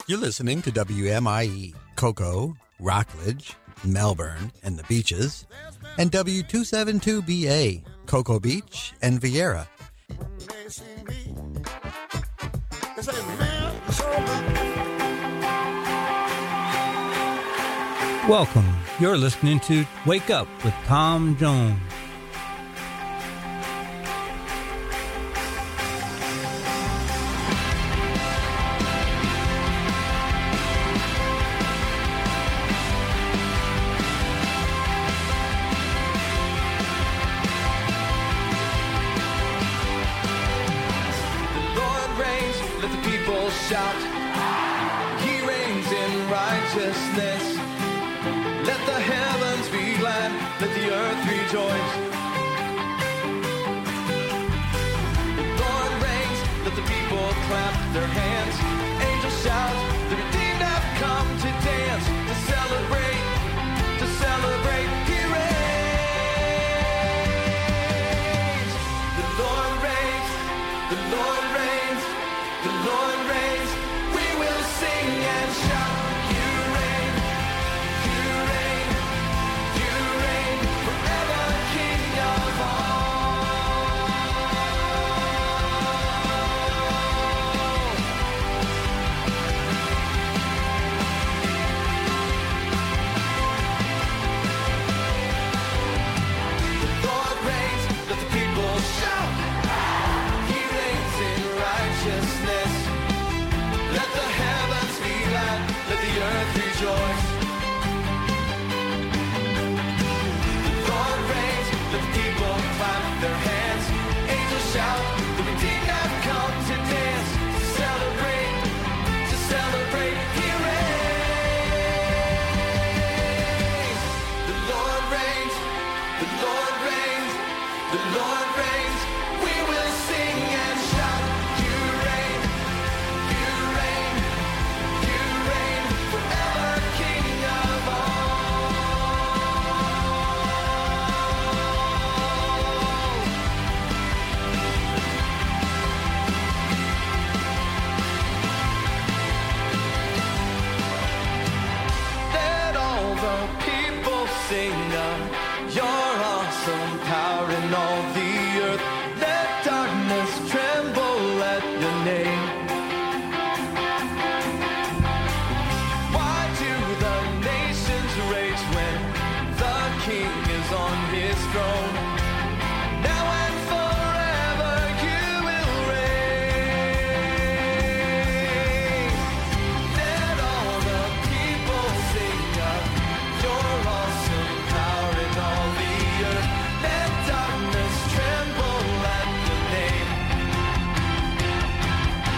You're listening to WMIE, Cocoa, Rockledge, Melbourne, and the Beaches, and W272BA, Cocoa Beach, and Vieira. Welcome. You're listening to Wake Up with Tom Jones. Shout, He reigns in righteousness. Let the heavens be glad, let the earth rejoice. The Lord reigns, let the people clap their hands. Angels shout, the redeemed have come to dance, to celebrate, to celebrate. He reigns. The Lord reigns, the Lord reigns, the Lord reigns. We will sing and shout. You reign, you reign, you reign forever, King of all. The Lord reigns, let the people shout. He reigns in righteousness. Let the heavens be glad, let the earth rejoice. The Lord reigns, let the people clap their hands. Angels shout, the redeemed have come to dance, to celebrate, to celebrate. He reigns. The Lord reigns, the Lord reigns, the Lord reigns. We will sing and shout. You reign, you reign, you reign forever, King of all. Let all the people sing of your awesome power in all the earth. Let darkness tremble at your name. Why do the nations rage when the King is on his throne? Now and forever you will reign. Let all the people sing of your awesome power in all the earth. Let darkness tremble at your name.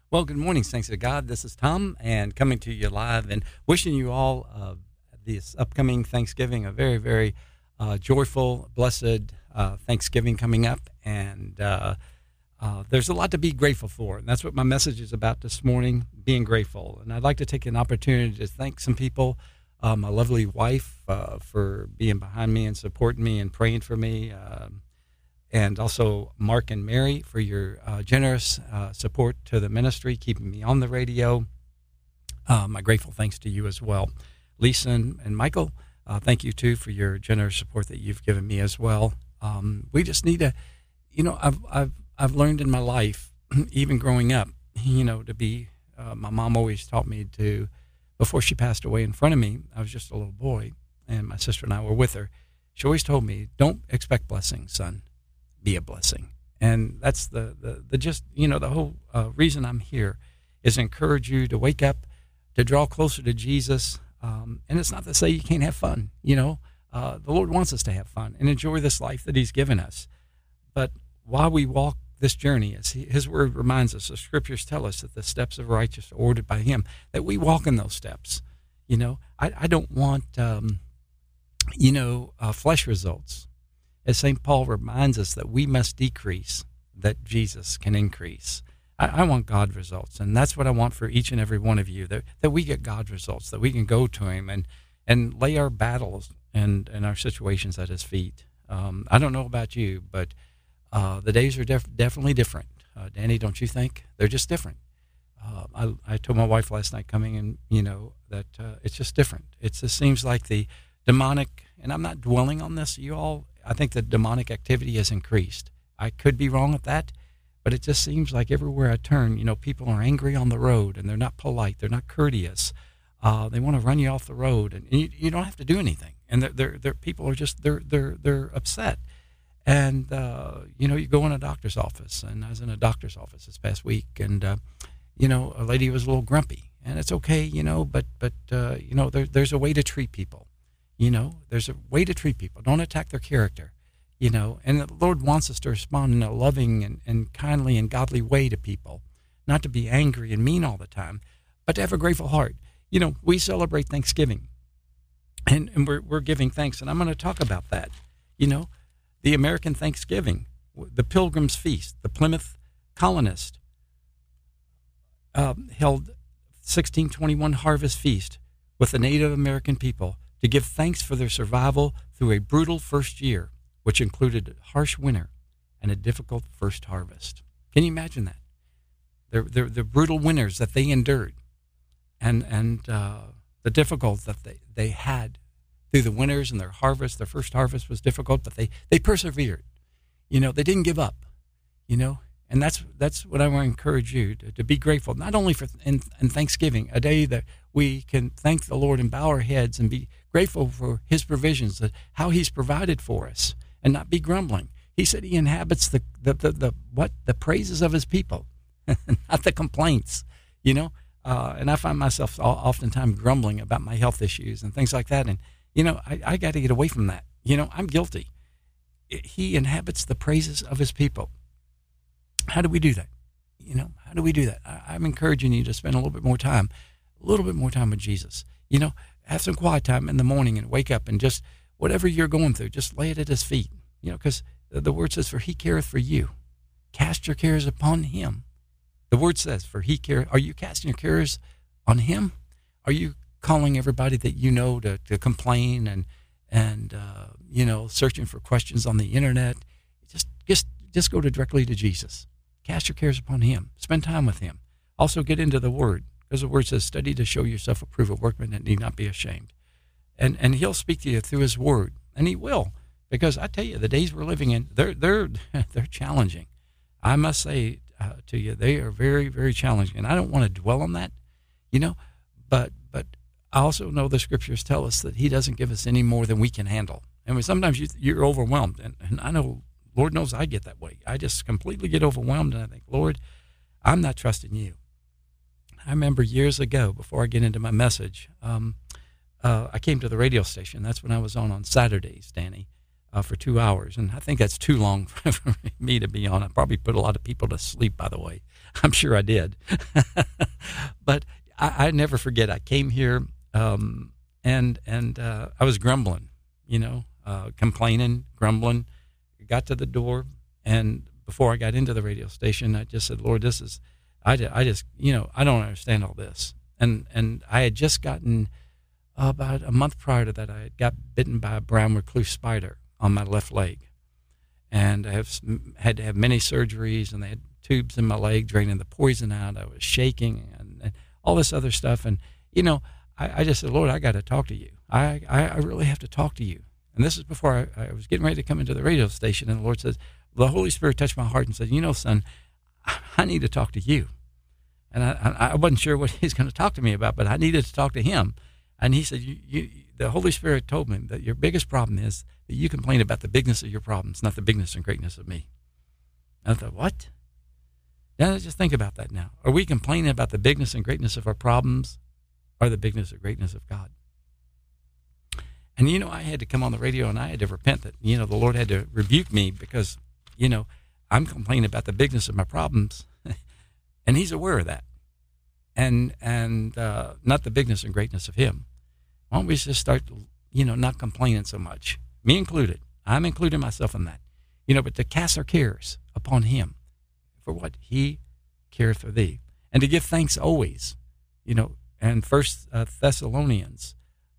Well, good morning, thanks to God. This is Tom, and coming to you live and wishing you all this upcoming Thanksgiving a very, very joyful, blessed Thanksgiving coming up. And there's a lot to be grateful for, and that's what my message is about this morning, being grateful. And I'd like to take an opportunity to thank some people, my lovely wife for being behind me and supporting me and praying for me, and also Mark and Mary for your generous support to the ministry, keeping me on the radio. My grateful thanks to you as well. Lisa and Michael, thank you too for your generous support that you've given me as well. We just need to, I've learned in my life, even growing up, to be, my mom always taught me to, before she passed away in front of me, I was just a little boy, and my sister and I were with her. She always told me, don't expect blessings, son. Be a blessing. And that's the just, the whole reason I'm here is to encourage you to wake up, to draw closer to Jesus. And it's not to say you can't have fun. The Lord wants us to have fun and enjoy this life that he's given us. But while we walk this journey, as his word reminds us, the scriptures tell us that the steps of righteous are ordered by him, that we walk in those steps. I don't want, flesh results. As St. Paul reminds us that we must decrease, that Jesus can increase. I want God results, and that's what I want for each and every one of you, that we get God results, that we can go to him and lay our battles and our situations at his feet. I don't know about you, but the days are definitely different. Danny, don't you think? They're just different. I told my wife last night coming in, that it's just different. It just seems like the demonic, and I'm not dwelling on this, you all, I think the demonic activity has increased. I could be wrong at that, but it just seems like everywhere I turn, people are angry on the road, and they're not polite, they're not courteous. They want to run you off the road, and you don't have to do anything. And they're people are just they're upset. And you go in a doctor's office, and I was in a doctor's office this past week, and a lady was a little grumpy, and it's okay, but there's a way to treat people. There's a way to treat people. Don't attack their character, and the Lord wants us to respond in a loving and kindly and godly way to people, not to be angry and mean all the time, but to have a grateful heart. We celebrate Thanksgiving, and we're giving thanks, and I'm going to talk about that. The American Thanksgiving, the Pilgrim's Feast, the Plymouth colonists held 1621 Harvest Feast with the Native American people to give thanks for their survival through a brutal first year, which included a harsh winter and a difficult first harvest. Can you imagine that? The brutal winters that they endured, and the difficulties that they had through the winters and their harvest. Their first harvest was difficult, but they persevered. They didn't give up. And that's what I want to encourage you to be grateful, not only for in Thanksgiving, a day that we can thank the Lord and bow our heads and be grateful for his provisions, how he's provided for us, and not be grumbling. He said he inhabits the praises of his people, not the complaints, And I find myself oftentimes grumbling about my health issues and things like that. And, I got to get away from that. I'm guilty. He inhabits the praises of his people. How do we do that? How do we do that? I'm encouraging you to spend a little bit more time with Jesus. Have some quiet time in the morning and wake up and just, whatever you're going through, just lay it at his feet. Because the word says, for he careth for you. Cast your cares upon him. The word says, for he careth. Are you casting your cares on him? Are you calling everybody that to complain and searching for questions on the internet? Just go directly to Jesus. Cast your cares upon him. Spend time with him. Also get into the word, because the word says, study to show yourself approved, a workman that need not be ashamed. And he'll speak to you through his word, and he will, because I tell you, the days we're living in, they're challenging. I must say to you, they are very, very challenging, and I don't want to dwell on that, but I also know the scriptures tell us that he doesn't give us any more than we can handle. And sometimes you're overwhelmed, and I know, Lord knows I get that way. I just completely get overwhelmed, and I think, Lord, I'm not trusting you. I remember years ago, before I get into my message, I came to the radio station. That's when I was on Saturdays, Danny. for 2 hours. And I think that's too long for me to be on. I probably put a lot of people to sleep, by the way. I'm sure I did. But I never forget. I came here and I was grumbling, complaining, grumbling. Got to the door, and before I got into the radio station, I just said, Lord, I don't understand all this. And I had just gotten, about a month prior to that, I got bitten by a brown recluse spider on my left leg. And I had to have many surgeries, and they had tubes in my leg draining the poison out. I was shaking and all this other stuff. And, I just said, Lord, I got to talk to you. I really have to talk to you. And this is before I was getting ready to come into the radio station, and the Lord says, the Holy Spirit touched my heart and said, son, I need to talk to you. And I wasn't sure what he's going to talk to me about, but I needed to talk to him. And he said, the Holy Spirit told me that your biggest problem is that you complain about the bigness of your problems, not the bigness and greatness of me. And I thought, what? Now just think about that now. Are we complaining about the bigness and greatness of our problems or the bigness or greatness of God? And, I had to come on the radio and I had to repent that, the Lord had to rebuke me because, I'm complaining about the bigness of my problems and he's aware of that and not the bigness and greatness of him. Why don't we just start, not complaining so much, me included. I'm including myself in that, but to cast our cares upon him for what he cares for thee and to give thanks always, and First Thessalonians,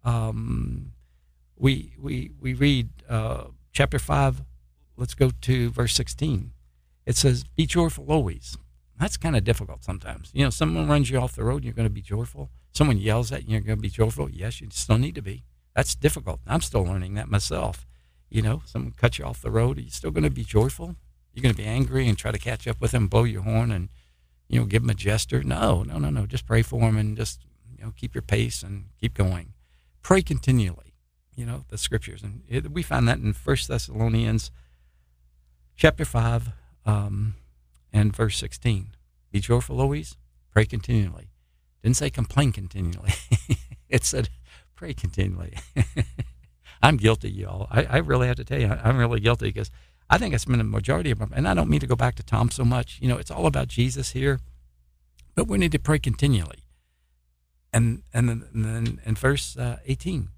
we read chapter 5, let's go to verse 16. It says, be joyful always. That's kind of difficult sometimes. Someone runs you off the road, you're going to be joyful. Someone yells at you, you're going to be joyful. Yes, you still need to be. That's difficult. I'm still learning that myself. Someone cuts you off the road, are you still going to be joyful? You're going to be angry and try to catch up with them, blow your horn and, give them a gesture? No. Just pray for them and just, keep your pace and keep going. Pray continually. The scriptures. And we find that in 1 Thessalonians chapter 5 and verse 16. Be joyful always, pray continually. Didn't say complain continually. It said pray continually. I'm guilty, y'all. I really have to tell you, I'm really guilty because I think I spend a majority of my, and I don't mean to go back to Tom so much. It's all about Jesus here, but we need to pray continually. And then in verse 17,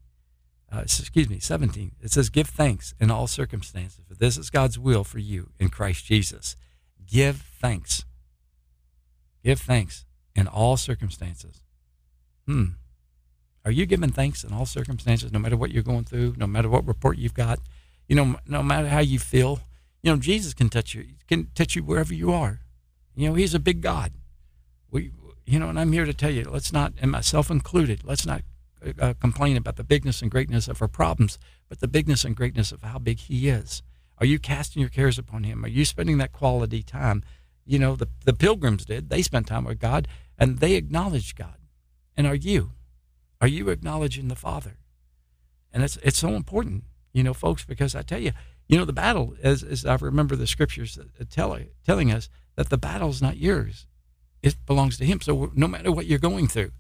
it says, give thanks in all circumstances, for this is God's will for you in Christ Jesus. Give thanks. Give thanks in all circumstances. Are you giving thanks in all circumstances, no matter what you're going through, no matter what report you've got, no matter how you feel? Jesus can touch you wherever you are. He's a big God. And I'm here to tell you, let's not, and myself included, let's not complain about the bigness and greatness of our problems, but the bigness and greatness of how big he is. Are you casting your cares upon him? Are you spending that quality time? The pilgrims did. They spent time with God, and they acknowledged God. And are you acknowledging the Father? And it's so important, folks, because I tell you, the battle, as I remember the scriptures telling us, that the battle is not yours. It belongs to him. So no matter what you're going through,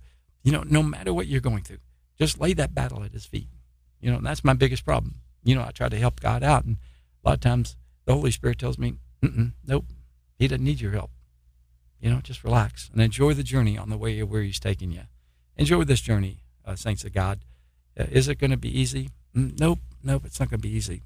just lay that battle at his feet. And that's my biggest problem. I try to help God out, and a lot of times the Holy Spirit tells me, nope, he doesn't need your help. Just relax and enjoy the journey on the way where he's taking you. Enjoy this journey, saints of God. Is it going to be easy? Nope, it's not going to be easy.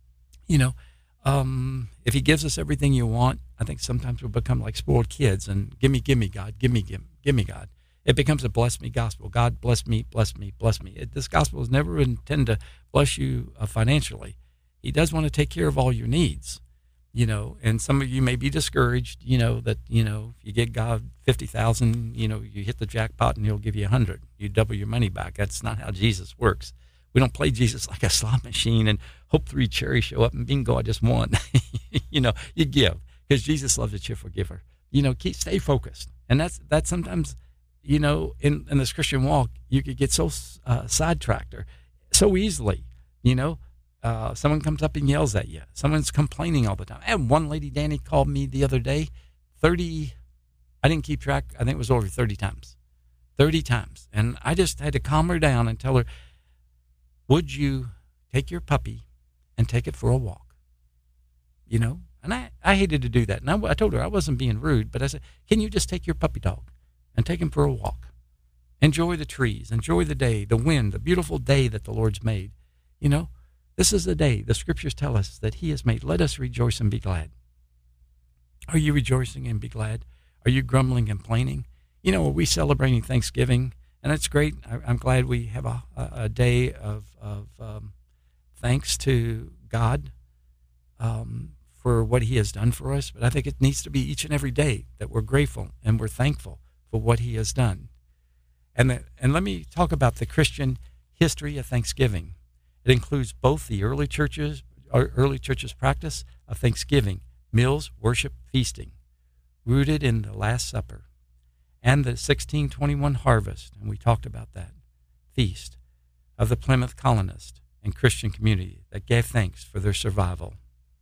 If he gives us everything you want, I think sometimes we'll become like spoiled kids and give me, God, give me, God. It becomes a bless me gospel. God, bless me, bless me, bless me. This gospel is never intended to bless you financially. He does want to take care of all your needs, and some of you may be discouraged, that, if you get God 50,000, you hit the jackpot and he'll give you 100. You double your money back. That's not how Jesus works. We don't play Jesus like a slot machine and hope 3 cherries show up and bingo, I just won. You give because Jesus loves a cheerful giver. Stay focused. And that's sometimes, in this Christian walk, you could get so sidetracked or so easily, someone comes up and yells at you. Someone's complaining all the time. I had one lady, Danny, called me the other day, I didn't keep track. I think it was over 30 times. 30 times. And I just had to calm her down and tell her, would you take your puppy and take it for a walk. You know, and I hated to do that. And I told her I wasn't being rude, but I said, can you just take your puppy dog and take him for a walk? Enjoy the trees, enjoy the day, the wind, the beautiful day that the Lord's made. You know, this is the day the scriptures tell us that he has made. Let us rejoice and be glad. Are you rejoicing and be glad? Are you grumbling and complaining? You know, are we celebrating Thanksgiving? And that's great. I'm glad we have a day of thanks to God for what he has done for us. But I think it needs to be each and every day that we're grateful and we're thankful for what he has done. And let me talk about the Christian history of Thanksgiving. It includes both the early church's practice of Thanksgiving, meals, worship, feasting, rooted in the Last Supper, and the 1621 harvest, and we talked about that, feast of the Plymouth colonists and Christian community that gave thanks for their survival.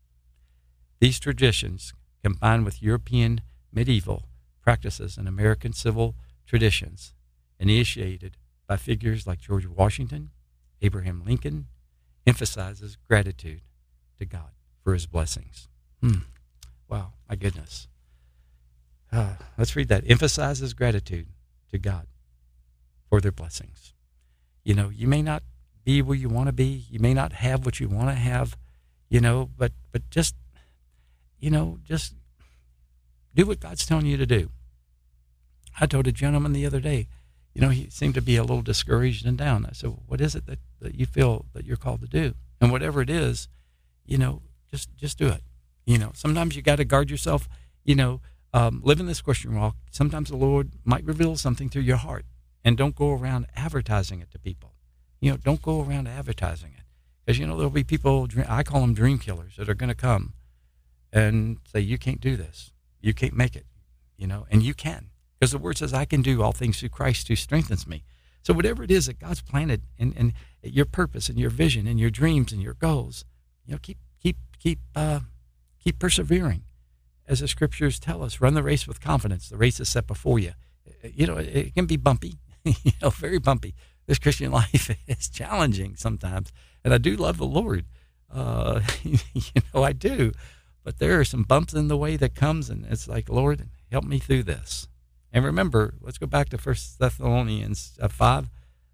These traditions, combined with European medieval practices and American civil traditions, initiated by figures like George Washington, Abraham Lincoln, emphasizes gratitude to God for his blessings. Wow, my goodness. Let's read that. Emphasizes gratitude to God for their blessings. You know, you may not be where you want to be. You may not have what you want to have, you know, but just, you know, just do what God's telling you to do. I told a gentleman the other day, you know, he seemed to be a little discouraged and down. I said, what is it that you feel that you're called to do? And whatever it is, you know, just do it. You know, sometimes you got to guard yourself, you know, live in this Christian walk. Sometimes the Lord might reveal something to your heart, and don't go around advertising it to people. You know, don't go around advertising it, because, you know, there'll be people, I call them dream killers, that are going to come and say, you can't do this. You can't make it, you know, and you can. Because the word says, I can do all things through Christ who strengthens me. So whatever it is that God's planted in your purpose and your vision and your dreams and your goals, you know, keep persevering. As the scriptures tell us, run the race with confidence. The race is set before you. You know, it can be bumpy, you know, very bumpy. This Christian life is challenging sometimes. And I do love the Lord. You know, I do. But there are some bumps in the way that comes, and it's like, Lord, help me through this. And remember, let's go back to 1 Thessalonians 5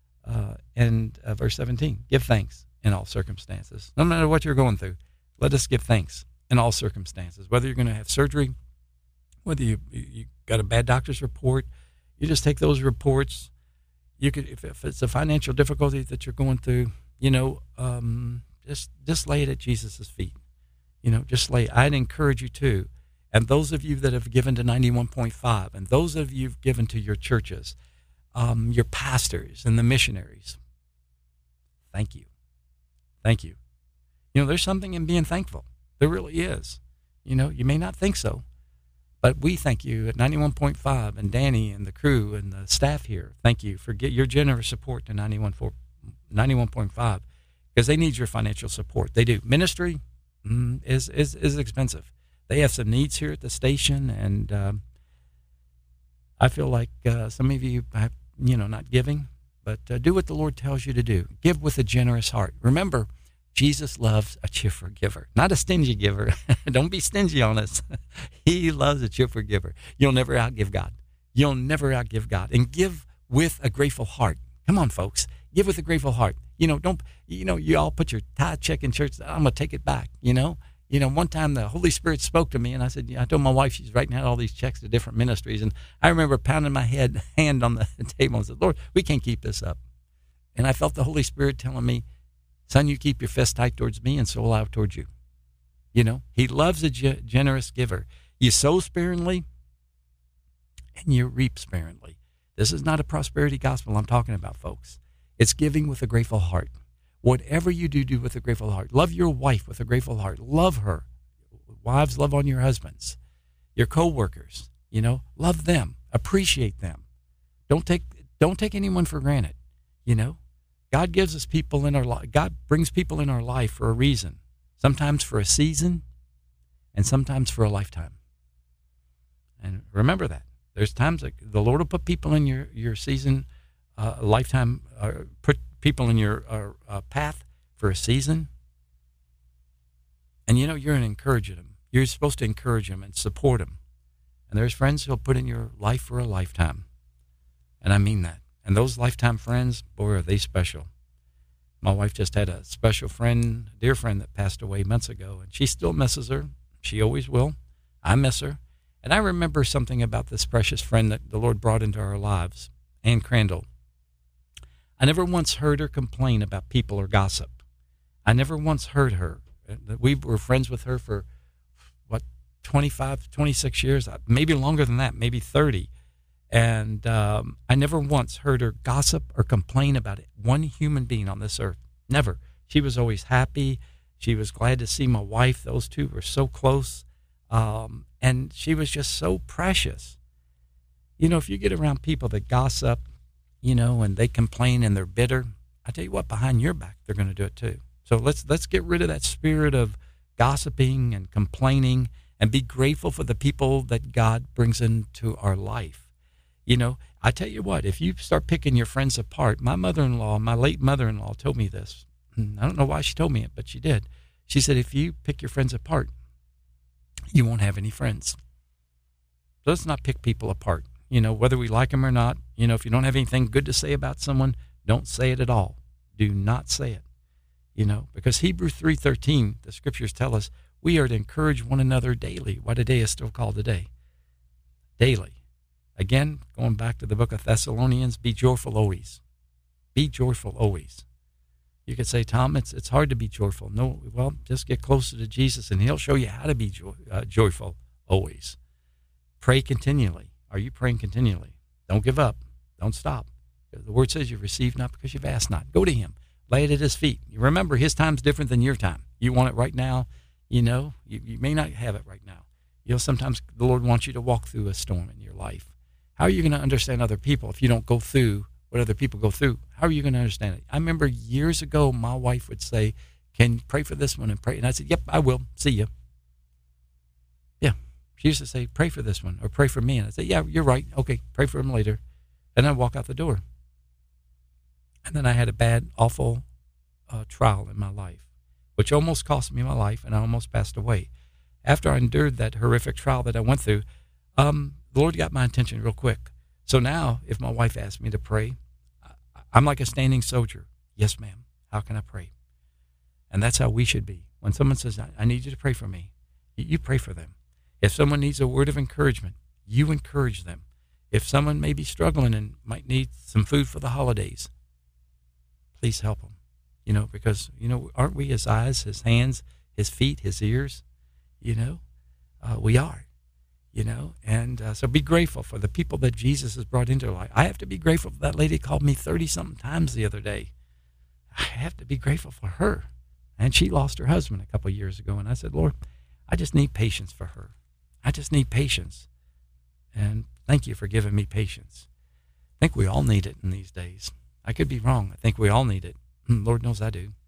and verse 17. Give thanks in all circumstances. No matter what you're going through, let us give thanks in all circumstances. Whether you're going to have surgery, whether you got a bad doctor's report, you just take those reports. You could, if it's a financial difficulty that you're going through, you know, just lay it at Jesus' feet. You know, just lay. I'd encourage you to. And those of you that have given to 91.5, and those of you who've given to your churches, your pastors and the missionaries, thank you. Thank you. You know, there's something in being thankful. There really is. You know, you may not think so, but we thank you at 91.5 and Danny and the crew and the staff here. Thank you for your generous support to 91.5, because they need your financial support. They do. Ministry is expensive. They have some needs here at the station, and I feel like some of you have, you know, not giving, but do what the Lord tells you to do. Give with a generous heart. Remember, Jesus loves a cheerful giver, not a stingy giver. Don't be stingy on us. He loves a cheerful giver. You'll never outgive God. You'll never outgive God. And give with a grateful heart. Come on, folks. Give with a grateful heart. You know, you all put your tithe check in church. I'm going to take it back, you know. You know, one time the Holy Spirit spoke to me, and I said, I told my wife, she's writing out all these checks to different ministries, and I remember pounding my hand on the table and said, Lord, we can't keep this up. And I felt the Holy Spirit telling me, son, you keep your fist tight towards me, and so will I towards you. You know, he loves a generous giver. You sow sparingly, and you reap sparingly. This is not a prosperity gospel I'm talking about, folks. It's giving with a grateful heart. Whatever you do, do with a grateful heart. Love your wife with a grateful heart. Love her. Wives, love on your husbands. Your co-workers, you know, love them. Appreciate them. Don't take anyone for granted, you know. God gives us people in our life. God brings people in our life for a reason. Sometimes for a season, and sometimes for a lifetime. And remember that. There's times that the Lord will put people in your season, lifetime, put people in your path for a season, And you're an encourager them. You're supposed to encourage them and support them. And there's friends who'll put in your life for a lifetime. And I mean that. And those lifetime friends, boy, are they special. My wife just had a special friend, dear friend, that passed away months ago, and she still misses her. She always will. I miss her. And I remember something about this precious friend that the Lord brought into our lives, Ann Crandall. I never once heard her complain about people or gossip. I never once heard her. We were friends with her for, 25, 26 years, maybe longer than that, maybe 30. And I never once heard her gossip or complain about it. One human being on this earth. Never. She was always happy. She was glad to see my wife. Those two were so close. And she was just so precious. If you get around people that gossip, and they complain and they're bitter, I tell you what, behind your back, they're going to do it too. So let's get rid of that spirit of gossiping and complaining and be grateful for the people that God brings into our life. I tell you what, if you start picking your friends apart, my late mother-in-law told me this. I don't know why she told me it, but she did. She said, if you pick your friends apart, you won't have any friends. So let's not pick people apart. Whether we like them or not, if you don't have anything good to say about someone, don't say it at all. Do not say it. Because Hebrews 3:13, the scriptures tell us we are to encourage one another daily. Why today is still called today. Daily. Again, going back to the book of Thessalonians, be joyful always. Be joyful always. You could say, Tom, it's hard to be joyful. No, well, just get closer to Jesus and he'll show you how to be joyful always. Pray continually. Are you praying continually? Don't give up. Don't stop. The word says you receive not because you've asked not. Go to him. Lay it at his feet. You remember, his time's different than your time. You want it right now. You may not have it right now. Sometimes the Lord wants you to walk through a storm in your life. How are you going to understand other people if you don't go through what other people go through? How are you going to understand it? I remember years ago, my wife would say, can you pray for this one and pray? And I said, yep, I will. See you. Yeah. She used to say, pray for this one or pray for me. And I said, yeah, you're right. Okay, pray for him later. And I'd walk out the door. And then I had a bad, awful trial in my life, which almost cost me my life, and I almost passed away. After I endured that horrific trial that I went through, the Lord got my attention real quick. So now, if my wife asks me to pray, I'm like a standing soldier. Yes, ma'am. How can I pray? And that's how we should be. When someone says, I need you to pray for me, you pray for them. If someone needs a word of encouragement, you encourage them. If someone may be struggling and might need some food for the holidays, please help them. Because, aren't we his eyes, his hands, his feet, his ears? We are. And so be grateful for the people that Jesus has brought into our life. I have to be grateful for that lady called me 30-something times the other day. I have to be grateful for her. And she lost her husband a couple of years ago. And I said, Lord, I just need patience for her. I just need patience. And thank you for giving me patience. I think we all need it in these days. I could be wrong. I think we all need it. Lord knows I do.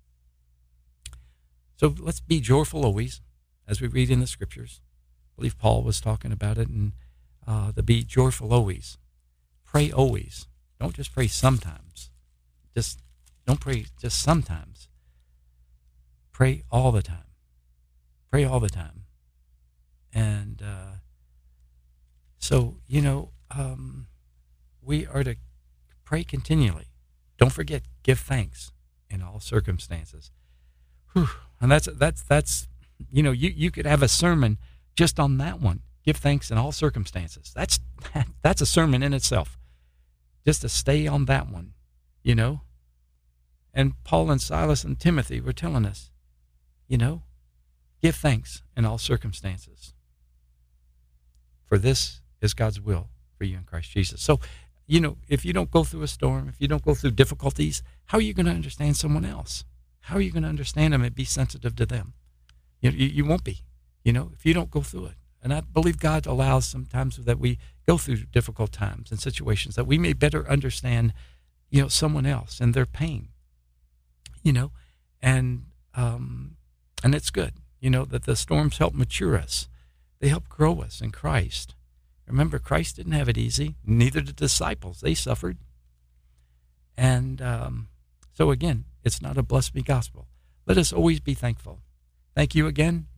So let's be joyful always, as we read in the scriptures. I believe Paul was talking about it, and the be joyful always. Pray always. Don't just pray sometimes. Don't pray just sometimes. Pray all the time. Pray all the time. And so, we are to pray continually. Don't forget, give thanks in all circumstances. Whew. And that's you could have a sermon just on that one. Give thanks in all circumstances. That's a sermon in itself. Just to stay on that one, And Paul and Silas and Timothy were telling us, give thanks in all circumstances. For this is God's will for you in Christ Jesus. So, if you don't go through a storm, if you don't go through difficulties, how are you going to understand someone else? How are you going to understand them and be sensitive to them? You won't be, if you don't go through it. And I believe God allows sometimes that we go through difficult times and situations that we may better understand, someone else and their pain, and it's good, that the storms help mature us. They help grow us in Christ. Remember, Christ didn't have it easy. Neither did the disciples. They suffered. And so again, it's not a bless me gospel. Let us always be thankful. Thank you again.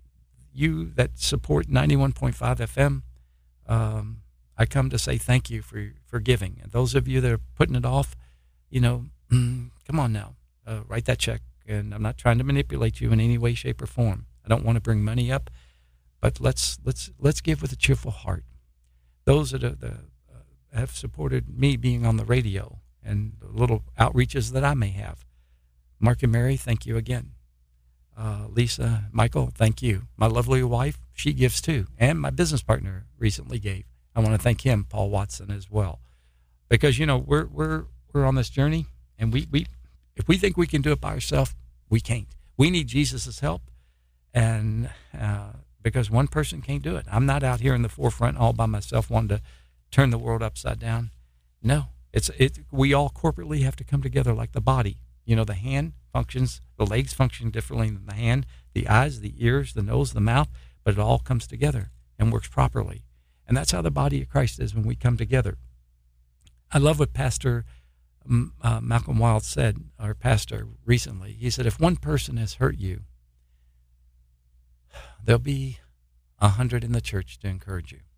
you that support 91.5 FM, I come to say thank you for giving. And those of you that are putting it off, come on now, write that check. And I'm not trying to manipulate you in any way, shape, or form. I don't want to bring money up, but let's give with a cheerful heart. Those that have supported me being on the radio and the little outreaches that I may have. Mark and Mary, thank you again. Lisa, Michael, thank you. My lovely wife, she gives too. And my business partner recently gave. I want to thank him, Paul Watson, as well. Because, we're on this journey, and we if we think we can do it by ourselves, we can't. We need Jesus' help, and because one person can't do it. I'm not out here in the forefront all by myself wanting to turn the world upside down. No, we all corporately have to come together like the body. The hand functions, the legs function differently than the hand, the eyes, the ears, the nose, the mouth, but it all comes together and works properly. And that's how the body of Christ is when we come together. I love what Pastor Malcolm Wild said, our pastor, recently. He said, if one person has hurt you, there'll be 100 in the church to encourage you.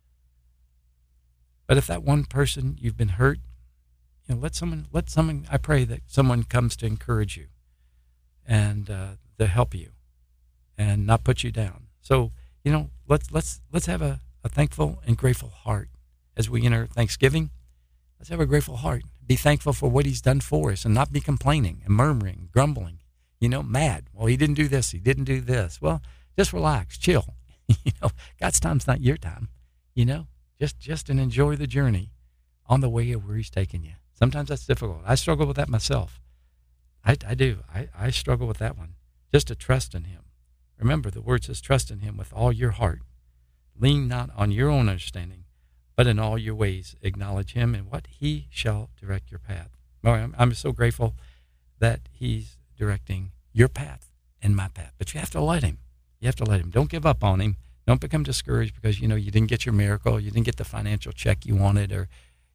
But if that one person you've been hurt, let someone, I pray that someone comes to encourage you and to help you and not put you down. So, let's have a thankful and grateful heart as we enter Thanksgiving. Let's have a grateful heart. Be thankful for what he's done for us and not be complaining and murmuring, grumbling, mad. Well, he didn't do this. He didn't do this. Well, just relax, chill. God's time's not your time, just enjoy the journey on the way of where he's taking you. Sometimes that's difficult. I struggle with that myself. I do. I struggle with that one. Just to trust in him. Remember, the word says trust in him with all your heart. Lean not on your own understanding, but in all your ways acknowledge him, and what he shall direct your path. Well, I'm so grateful that he's directing your path and my path. But you have to let him. You have to let him. Don't give up on him. Don't become discouraged because, you didn't get your miracle. You didn't get the financial check you wanted, or,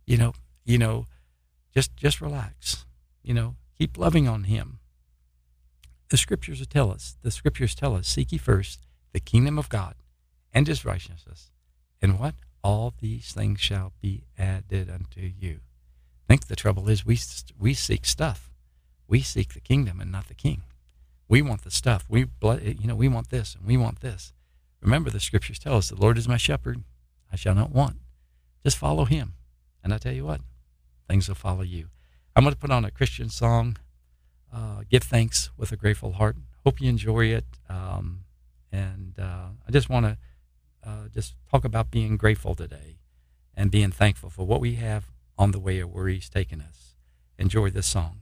just relax. Keep loving on him. The scriptures tell us, seek ye first the kingdom of God and his righteousness. And what? All these things shall be added unto you. I think the trouble is we seek stuff. We seek the kingdom and not the king. We want the stuff. We want this and we want this. Remember, the scriptures tell us, the Lord is my shepherd, I shall not want. Just follow him. And I tell you what, things will follow you. I'm going to put on a Christian song, Give Thanks with a Grateful Heart. Hope you enjoy it. I just want to just talk about being grateful today and being thankful for what we have on the way of where he's taken us. Enjoy this song.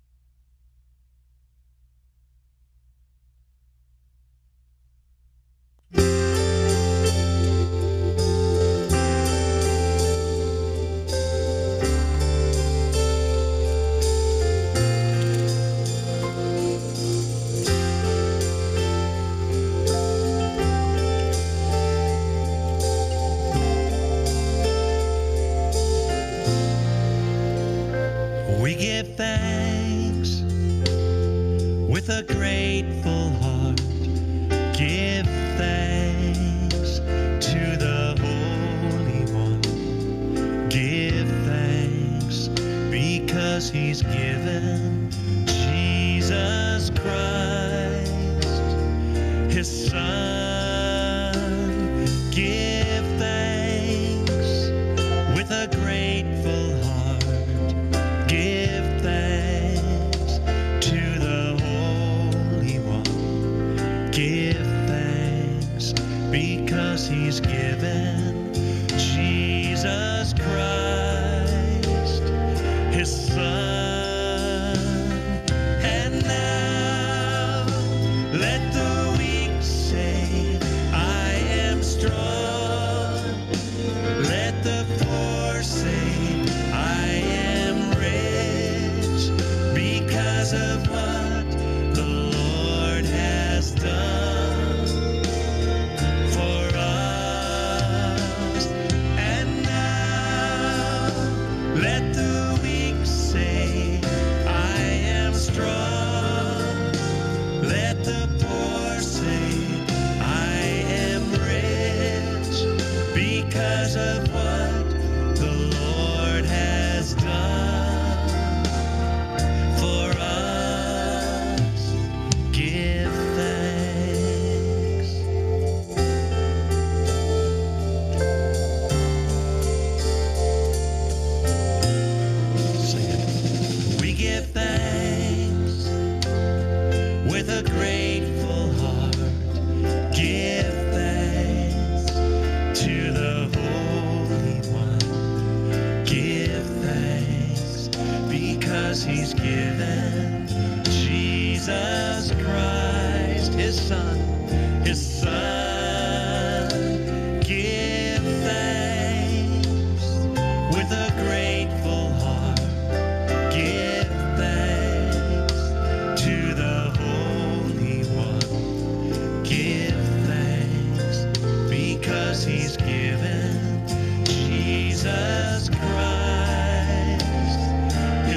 We give thanks with a grateful heart. Give thanks to the Holy One. Give thanks because he's given Jesus Christ, his Son. Give thanks with a grateful heart. Give thanks to the Holy One. because of what the Lord has done for us. Give thanks. Sing it. We give thanks with a grateful heart. Give thanks to the Holy One. Give thanks because He's given Jesus Christ, His Son, His Son. Give thanks with a grateful heart. Give thanks to the Holy One. Give thanks because He's given Jesus Christ, His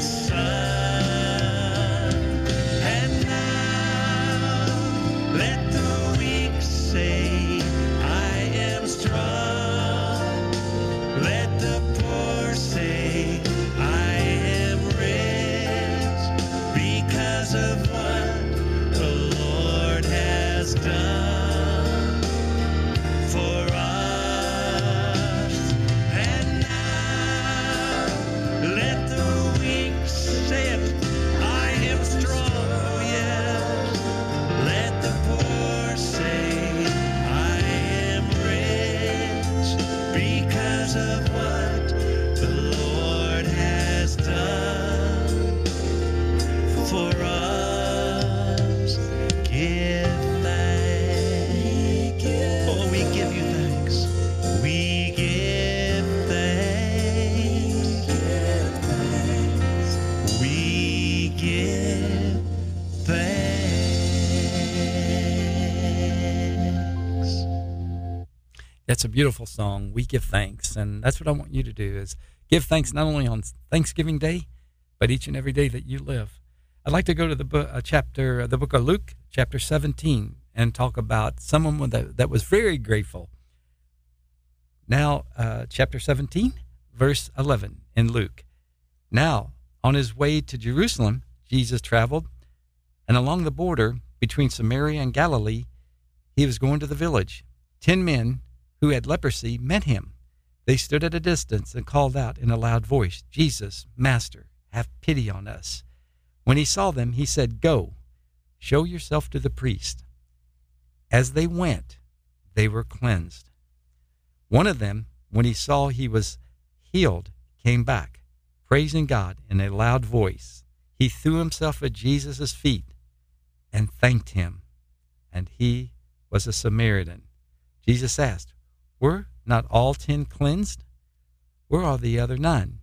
Son. And now let the weak say, I am strong. Let the poor say, I am rich because of what the Lord has done for us. And now let the weak say it, I am strong, oh yes. Let the poor say, I am rich because of what the Lord has done for us. Give thanks. Oh, we give you thanks. We give thanks. We give thanks. That's a beautiful song. We give thanks, and that's what I want you to do: is give thanks not only on Thanksgiving Day, but each and every day that you live. I'd like to go to the book of Luke, chapter 17, and talk about someone that was very grateful. Now, chapter 17, verse 11 in Luke. Now, on his way to Jerusalem, Jesus traveled, and along the border between Samaria and Galilee, he was going to the village. 10 men who had leprosy met him. They stood at a distance and called out in a loud voice, Jesus, Master, have pity on us. When he saw them, he said, Go, show yourself to the priest. As they went, they were cleansed. One of them, when he saw he was healed, came back, praising God in a loud voice. He threw himself at Jesus' feet and thanked him. And he was a Samaritan. Jesus asked, Were not all 10 cleansed? Where are the other 9?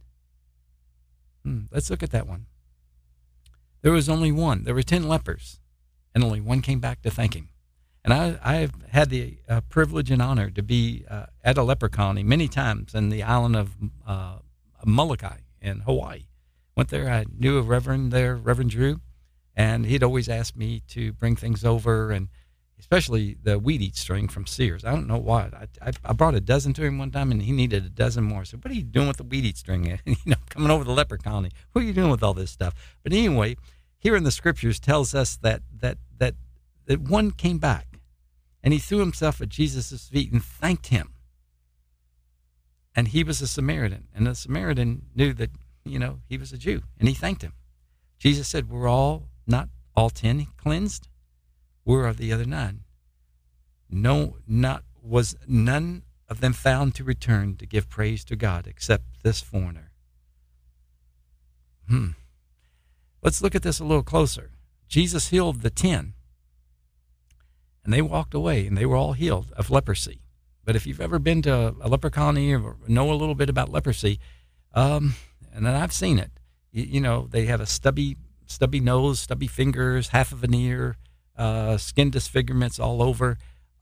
Let's look at that one. There was only one. There were 10 lepers, and only one came back to thank him. And I've had the privilege and honor to be at a leper colony many times in the island of Molokai in Hawaii. Went there. I knew a reverend there, Reverend Drew, and he'd always ask me to bring things over, and especially the wheat eat string from Sears. I don't know why. I brought a dozen to him one time, and he needed a dozen more. I said, what are you doing with the wheat eat string? Coming over to the leper colony. What are you doing with all this stuff? But anyway, here in the scriptures tells us that one came back, and he threw himself at Jesus' feet and thanked him. And he was a Samaritan, and the Samaritan knew that, he was a Jew, and he thanked him. Jesus said, not all 10 cleansed? Where are the other 9? No, was none of them found to return to give praise to God except this foreigner. Let's look at this a little closer. Jesus healed the 10, and they walked away, and they were all healed of leprosy. But if you've ever been to a leper colony or know a little bit about leprosy, and then I've seen it, they have a stubby nose, stubby fingers, half of an ear, skin disfigurements all over,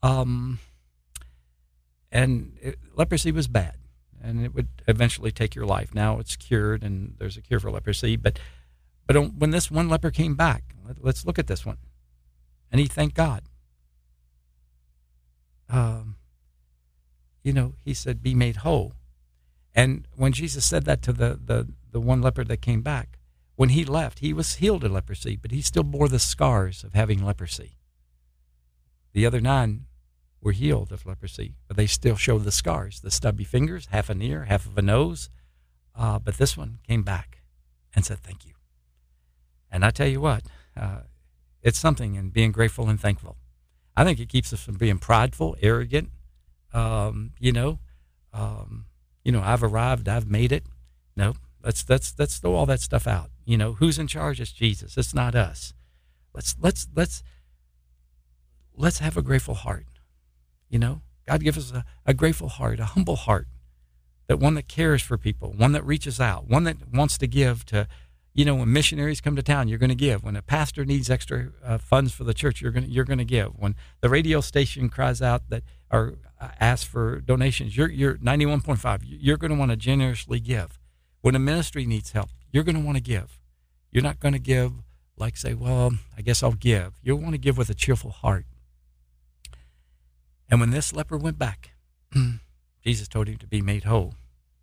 leprosy was bad, and it would eventually take your life. Now it's cured, and there's a cure for leprosy. But when this one leper came back, let's look at this one, and he thanked God. he said, be made whole. And when Jesus said that to the one leper that came back, when he left, he was healed of leprosy, but he still bore the scars of having leprosy. The other 9 were healed of leprosy, but they still showed the scars, the stubby fingers, half an ear, half of a nose. But this one came back and said, thank you. And I tell you what, it's something in being grateful and thankful. I think it keeps us from being prideful, arrogant. I've arrived, I've made it. No, let's throw all that stuff out. Who's in charge? It's Jesus. It's not us. Let's have a grateful heart. God give us a grateful heart, a humble heart, that one that cares for people, one that reaches out, one that wants to give to, when missionaries come to town, you're going to give. When a pastor needs extra funds for the church, you're going to give. When the radio station cries out that or asks for donations, you're 91.5. You're going to want to generously give. When a ministry needs help, you're going to want to give. You're not going to give like say, well, I guess I'll give. You'll want to give with a cheerful heart. And when this leper went back, Jesus told him to be made whole.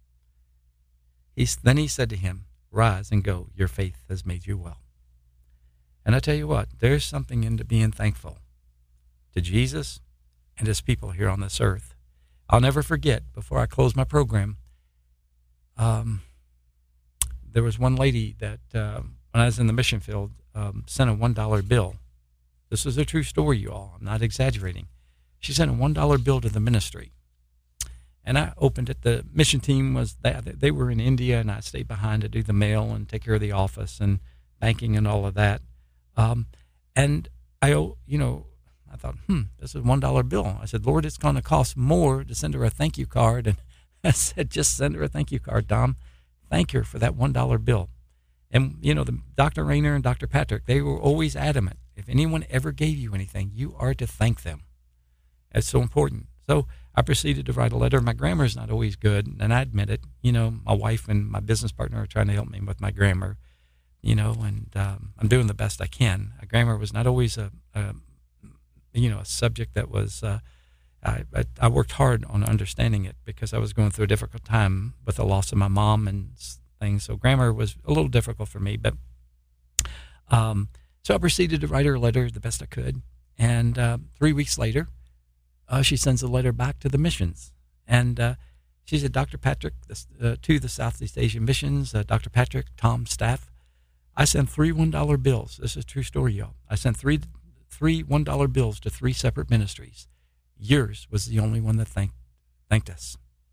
Then he said to him, rise and go. Your faith has made you well. And I tell you what, there's something into being thankful to Jesus and his people here on this earth. I'll never forget, before I close my program, there was one lady that, when I was in the mission field, sent a $1 bill. This is a true story, you all. I'm not exaggerating. She sent a $1 bill to the ministry. And I opened it. The mission team they were in India, and I stayed behind to do the mail and take care of the office and banking and all of that. And I thought, this is a $1 bill. I said, Lord, it's going to cost more to send her a thank you card. And I said, just send her a thank you card, Dom. Thank her for that $1 bill. And, the Dr. Rayner and Dr. Patrick, they were always adamant. If anyone ever gave you anything, you are to thank them. It's so important. So I proceeded to write a letter. My grammar is not always good, and I admit it. My wife and my business partner are trying to help me with my grammar, and I'm doing the best I can. Grammar was not always a subject that was, I worked hard on understanding it because I was going through a difficult time with the loss of my mom and things. So grammar was a little difficult for me, but so I proceeded to write her a letter the best I could. And 3 weeks later, she sends a letter back to the missions. And she said, Dr. Patrick, to the Southeast Asian missions, Dr. Patrick, Tom's staff, I sent 3 $1 bills. This is a true story, y'all. I sent three $1 bills to 3 separate ministries. Yours was the only one that thanked us.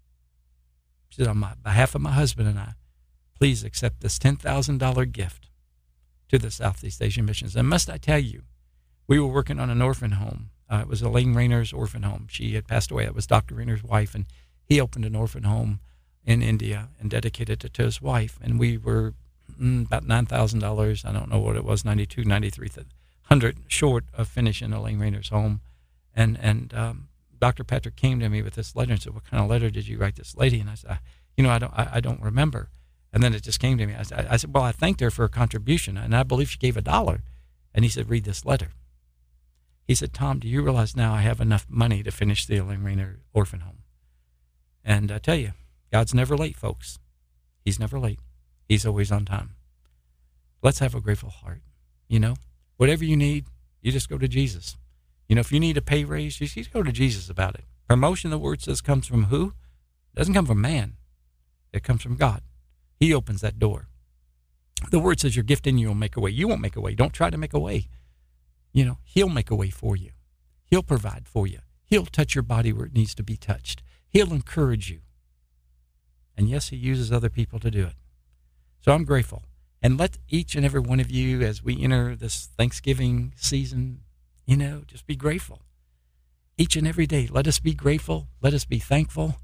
She said, on behalf of my husband and I, please accept this $10,000 gift to the Southeast Asian missions. And must I tell you, we were working on an orphan home. It was Elaine Rayner's orphan home. She had passed away. It was Dr. Rayner's wife, and he opened an orphan home in India and dedicated it to his wife. And we were about $9,000. I don't know what it was, $92,000, $93,000 short of finishing Elaine Rayner's home. And Dr. Patrick came to me with this letter and said, what kind of letter did you write this lady? And I said, I don't remember. And then it just came to me. I said, well, I thanked her for her contribution, and I believe she gave $1. And he said, read this letter. He said, Tom, do you realize now I have enough money to finish the Elaine Rayner orphan home? And I tell you, God's never late, folks. He's never late. He's always on time. Let's have a grateful heart. Whatever you need, you just go to Jesus. If you need a pay raise, you just go to Jesus about it. Promotion, the word says, comes from who? It doesn't come from man. It comes from God. He opens that door. The word says your gift in you will make a way. You won't make a way. Don't try to make a way. He'll make a way for you. He'll provide for you. He'll touch your body where it needs to be touched. He'll encourage you. And yes, he uses other people to do it. So I'm grateful. And let each and every one of you, as we enter this Thanksgiving season, just be grateful. Each and every day, let us be grateful. Let us be thankful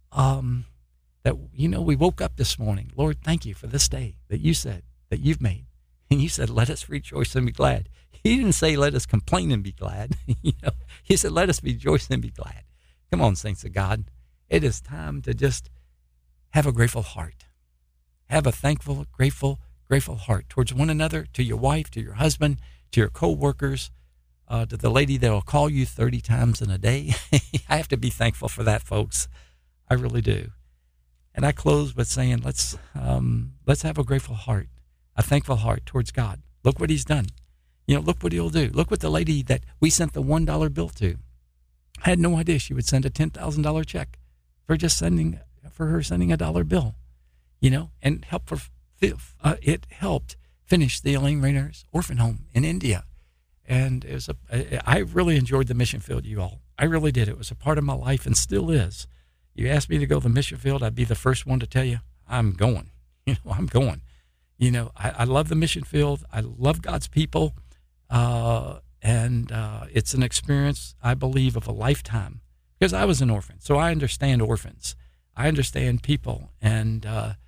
that, we woke up this morning. Lord, thank you for this day that you said, that you've made. And you said, let us rejoice and be glad. He didn't say, let us complain and be glad. He said, let us rejoice and be glad. Come on, saints of God. It is time to just have a grateful heart. Have a thankful, grateful heart towards one another, to your wife, to your husband, to your co-workers. to the lady that will call you 30 times in a day. I have to be thankful for that, folks. I really do. And I close with saying, let's have a grateful heart, a thankful heart towards God. Look what he's done. Look what he'll do. Look what the lady that we sent the $1 bill to. I had no idea she would send a $10,000 check for her sending a $1 bill, and it helped finish the Elaine Rayner's orphan home in India. And I really enjoyed the mission field, you all. I really did. It was a part of my life and still is. You asked me to go to the mission field, I'd be the first one to tell you, I'm going. I'm going. I love the mission field. I love God's people. And it's an experience, I believe, of a lifetime. Because I was an orphan, so I understand orphans. I understand people. And,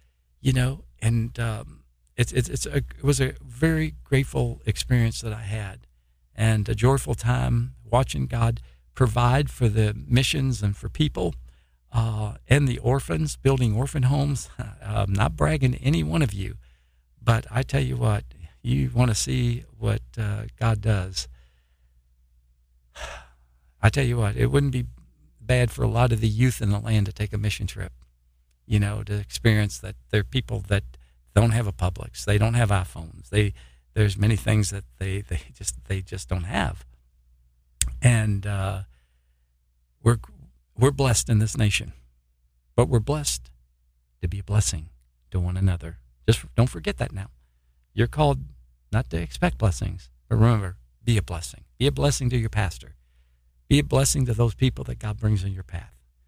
it was a very grateful experience that I had. And a joyful time watching God provide for the missions and for people. And the orphans, building orphan homes. I'm not bragging to any one of you, but I tell you what, you want to see what God does. I tell you what, it wouldn't be bad for a lot of the youth in the land to take a mission trip, to experience that there are people that don't have a Publix, they don't have iPhones, there's many things that they just don't have, and we're blessed in this nation, but we're blessed to be a blessing to one another. Just don't forget that now. You're called not to expect blessings, but remember, be a blessing. Be a blessing to your pastor. Be a blessing to those people that God brings in your path.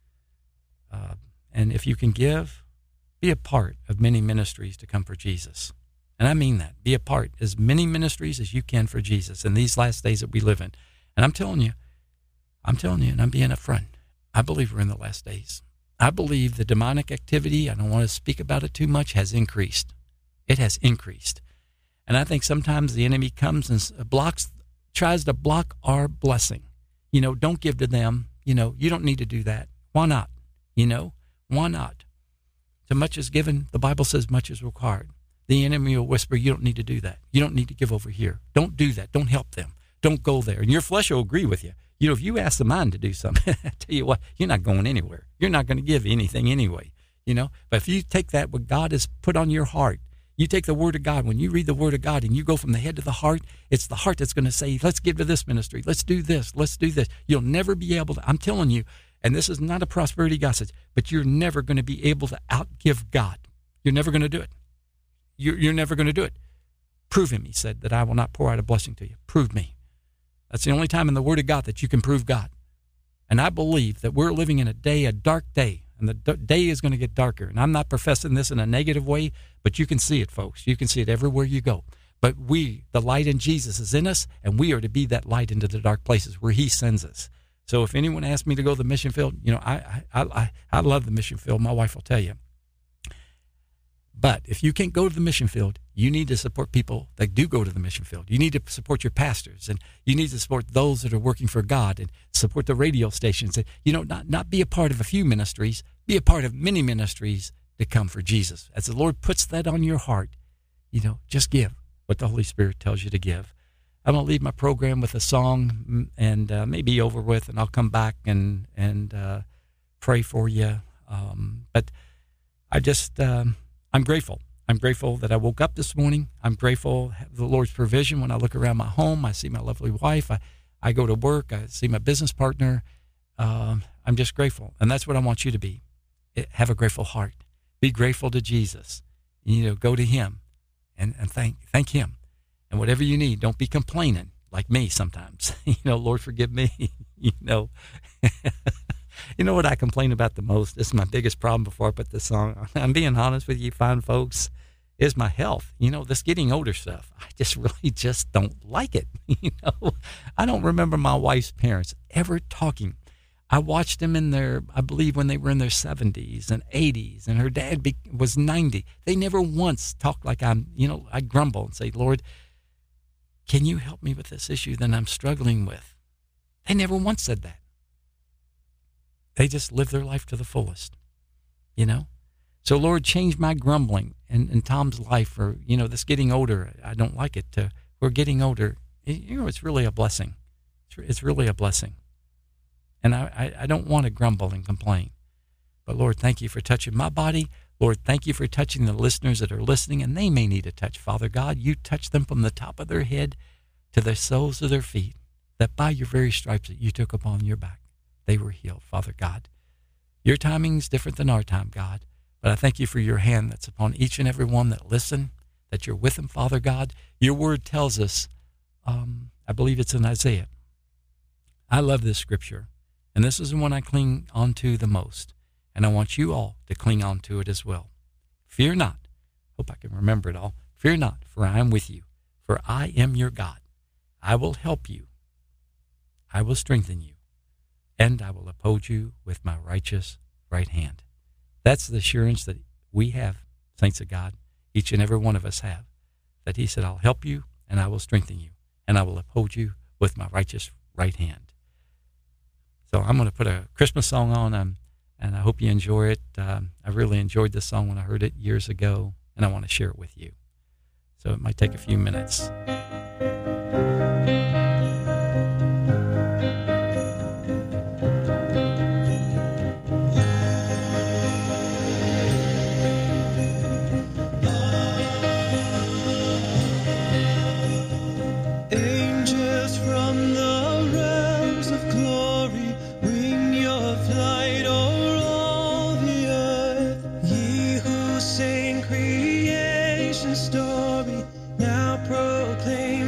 And if you can give, be a part of many ministries to come for Jesus. And I mean that. Be a part as many ministries as you can for Jesus in these last days that we live in. And I'm telling you, and I'm being upfront, I believe we're in the last days. I believe the demonic activity, I don't want to speak about it too much, has increased. It has increased. And I think sometimes the enemy comes and tries to block our blessing. Don't give to them. You don't need to do that. Why not? Why not? To much is given, the Bible says much is required. The enemy will whisper, you don't need to do that. You don't need to give over here. Don't do that. Don't help them. Don't go there. And your flesh will agree with you. If you ask the mind to do something, I tell you what, you're not going anywhere. You're not going to give anything anyway, But if you take that, what God has put on your heart, you take the Word of God. When you read the Word of God and you go from the head to the heart, it's the heart that's going to say, let's give to this ministry. Let's do this. Let's do this. You'll never be able to, I'm telling you, and this is not a prosperity gospel, but you're never going to be able to outgive God. You're never going to do it. You're never going to do it. Prove him, he said, that I will not pour out a blessing to you. Prove me. That's the only time in the Word of God that you can prove God. And I believe that we're living in a dark day, and the day is going to get darker. And I'm not professing this in a negative way, but you can see it, folks. You can see it everywhere you go. But the light in Jesus is in us, and we are to be that light into the dark places where he sends us. So if anyone asks me to go to the mission field, I love the mission field. My wife will tell you. But if you can't go to the mission field, you need to support people that do go to the mission field. You need to support your pastors, and you need to support those that are working for God, and support the radio stations. And, not be a part of a few ministries, be a part of many ministries to come for Jesus. As the Lord puts that on your heart, just give what the Holy Spirit tells you to give. I'm going to leave my program with a song and maybe over with, and I'll come back and pray for you. But I just... I'm grateful. I'm grateful that I woke up this morning. I'm grateful for the Lord's provision. When I look around my home, I see my lovely wife. I go to work. I see my business partner. I'm just grateful. And that's what I want you to be. Have a grateful heart. Be grateful to Jesus. Go to him and thank him. And whatever you need, don't be complaining like me sometimes. Lord, forgive me. You know what I complain about the most? This is my biggest problem before I put this song. I'm being honest with you, fine folks, is my health. This getting older stuff. I just really don't like it. I don't remember my wife's parents ever talking. I watched them I believe when they were in their 70s and 80s, and her dad was 90. They never once talked like I grumble and say, Lord, can you help me with this issue that I'm struggling with? They never once said that. They just live their life to the fullest, So, Lord, change my grumbling in Tom's life for, this getting older. I don't like it. We're getting older. It's really a blessing. It's really a blessing. And I don't want to grumble and complain. But Lord, thank you for touching my body. Lord, thank you for touching the listeners that are listening, and they may need a touch, Father God. You touch them from the top of their head to the soles of their feet, that by your very stripes that you took upon your back, they were healed, Father God. Your timing is different than our time, God. But I thank you for your hand that's upon each and every one that listen, that you're with them, Father God. Your word tells us, I believe it's in Isaiah. I love this scripture, and this is the one I cling on to the most. And I want you all to cling on to it as well. Fear not. Hope I can remember it all. Fear not, for I am with you. For I am your God. I will help you. I will strengthen you. And I will uphold you with my righteous right hand. That's the assurance that we have, saints of God, each and every one of us have. That he said, I'll help you and I will strengthen you. And I will uphold you with my righteous right hand. So I'm going to put a Christmas song on. And I hope you enjoy it. I really enjoyed this song when I heard it years ago, and I want to share it with you. So it might take a few minutes. Angels from the realms of glory, wing your flight o'er all the earth. Ye who sing creation's story, now proclaim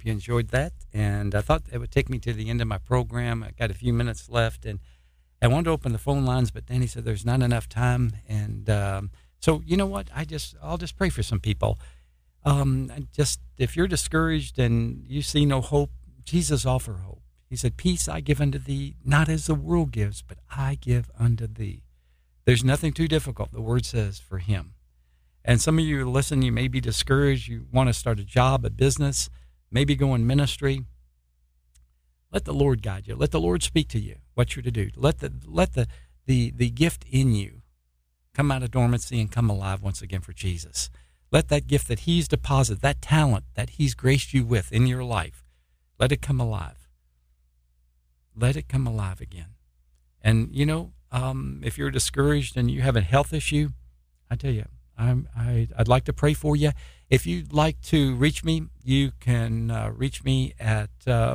hope you enjoyed that. And I thought it would take me to the end of my program. I got a few minutes left, and I wanted to open the phone lines, but Danny said there's not enough time. And so you know what? I'll just pray for some people. Just if you're discouraged and you see no hope, Jesus offer hope. He said, "Peace I give unto thee, not as the world gives, but I give unto thee." There's nothing too difficult, the word says, for him. And some of you listen, you may be discouraged. You want to start a job, a business, maybe go in ministry. Let the Lord guide you. Let the Lord speak to you what you're to do. Let the gift in you come out of dormancy and come alive once again for Jesus. Let that gift that he's deposited, that talent that he's graced you with in your life, let it come alive. Let it come alive again. And, if you're discouraged and you have a health issue, I tell you, I'd like to pray for you. If you'd like to reach me, you can reach me at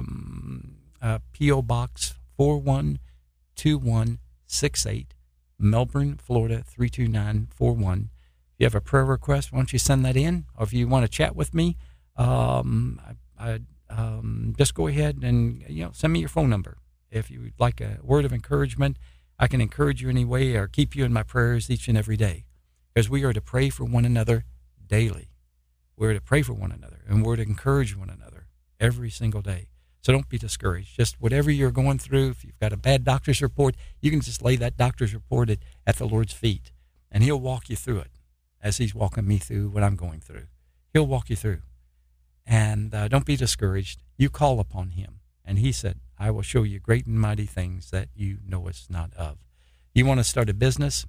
P.O. Box 412168, Melbourne, Florida 32941. If you have a prayer request, why don't you send that in? Or if you want to chat with me, just go ahead and send me your phone number. If you would like a word of encouragement, I can encourage you anyway or keep you in my prayers each and every day. Because we are to pray for one another daily. We're to pray for one another, and we're to encourage one another every single day. So don't be discouraged. Just whatever you're going through, if you've got a bad doctor's report, you can just lay that doctor's report at the Lord's feet, and he'll walk you through it as he's walking me through what I'm going through. He'll walk you through. And don't be discouraged. You call upon him. And he said, "I will show you great and mighty things that you knowest not of." You want to start a business?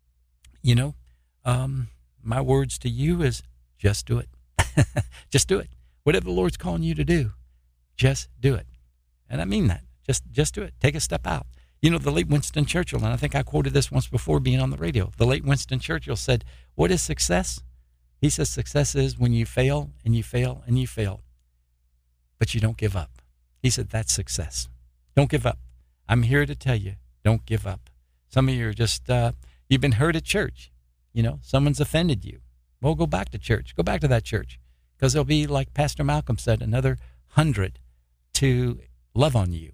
My words to you is just do it. Just do it. Whatever the Lord's calling you to do, just do it. And I mean that. Just do it. Take a step out. The late Winston Churchill, and I think I quoted this once before being on the radio. The late Winston Churchill said, "What is success?" He says success is when you fail and you fail and you fail, but you don't give up. He said that's success. Don't give up. I'm here to tell you, don't give up. Some of you are just, you've been hurt at church. Someone's offended you. Well, go back to church. Go back to that church. Because there'll be, like Pastor Malcolm said, another 100 to love on you.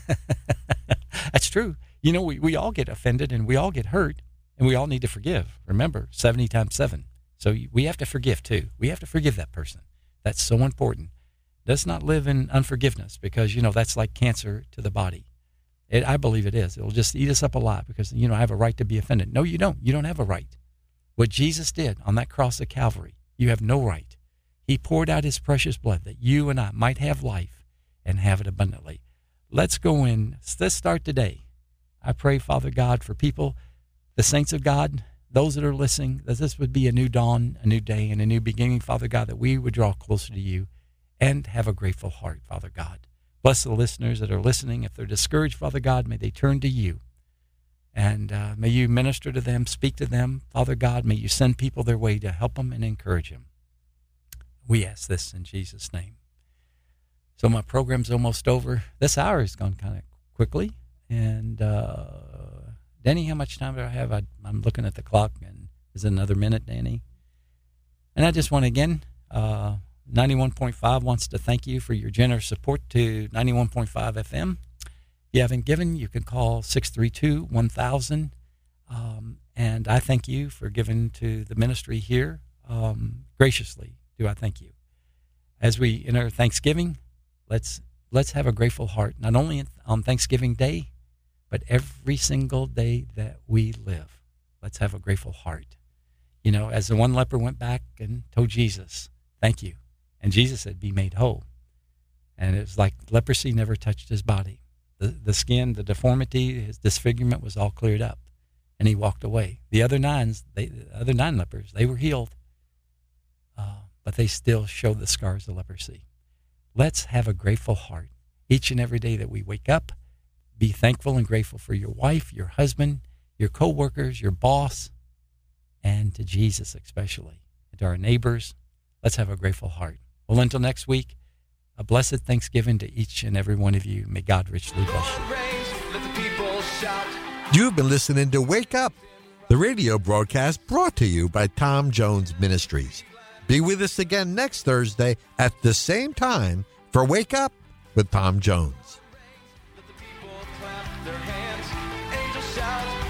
That's true. We all get offended and we all get hurt and we all need to forgive. Remember, 70 times 7. So we have to forgive too. We have to forgive that person. That's so important. Let's not live in unforgiveness because, that's like cancer to the body. I believe it is. It'll just eat us up alive because, I have a right to be offended. No, you don't. You don't have a right. What Jesus did on that cross of Calvary, you have no right. He poured out his precious blood that you and I might have life and have it abundantly. Let's go in. Let's start today. I pray, Father God, for people, the saints of God, those that are listening, that this would be a new dawn, a new day, and a new beginning, Father God, that we would draw closer to you and have a grateful heart, Father God. Bless the listeners that are listening. If they're discouraged, Father God, may they turn to you. And may you minister to them, speak to them. Father God, may you send people their way to help them and encourage them. We ask this in Jesus' name. So my program's almost over. This hour has gone kind of quickly. And Danny, how much time do I have? I'm looking at the clock, and is it another minute, Danny? And I just want to, again, 91.5 wants to thank you for your generous support to 91.5 FM. If you haven't given, you can call 632-1000. And I thank you for giving to the ministry here. Graciously do I thank you. As we enter Thanksgiving, let's have a grateful heart, not only on Thanksgiving Day, but every single day that we live. Let's have a grateful heart. As the one leper went back and told Jesus, "Thank you." And Jesus said, "Be made whole." And it was like leprosy never touched his body. The skin, the deformity, his disfigurement was all cleared up. And he walked away. The other 9 lepers, they were healed. But they still showed the scars of leprosy. Let's have a grateful heart. Each and every day that we wake up, be thankful and grateful for your wife, your husband, your co-workers, your boss, and to Jesus especially, and to our neighbors. Let's have a grateful heart. Well, until next week, a blessed Thanksgiving to each and every one of you. May God richly bless you. Let the people shout. You've been listening to Wake Up, the radio broadcast brought to you by Tom Jones Ministries. Be with us again next Thursday at the same time for Wake Up with Tom Jones. Let the people clap their hands. Angels shout.